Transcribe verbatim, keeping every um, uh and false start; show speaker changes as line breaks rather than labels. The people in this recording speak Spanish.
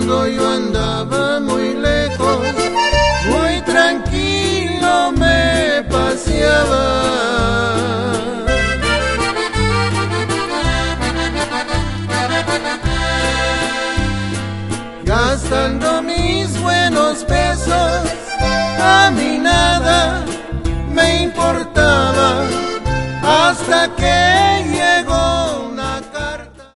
cuando yo andaba muy lejos, muy tranquilo me paseaba. Gastando mis buenos pesos, a mí nada me importaba, hasta que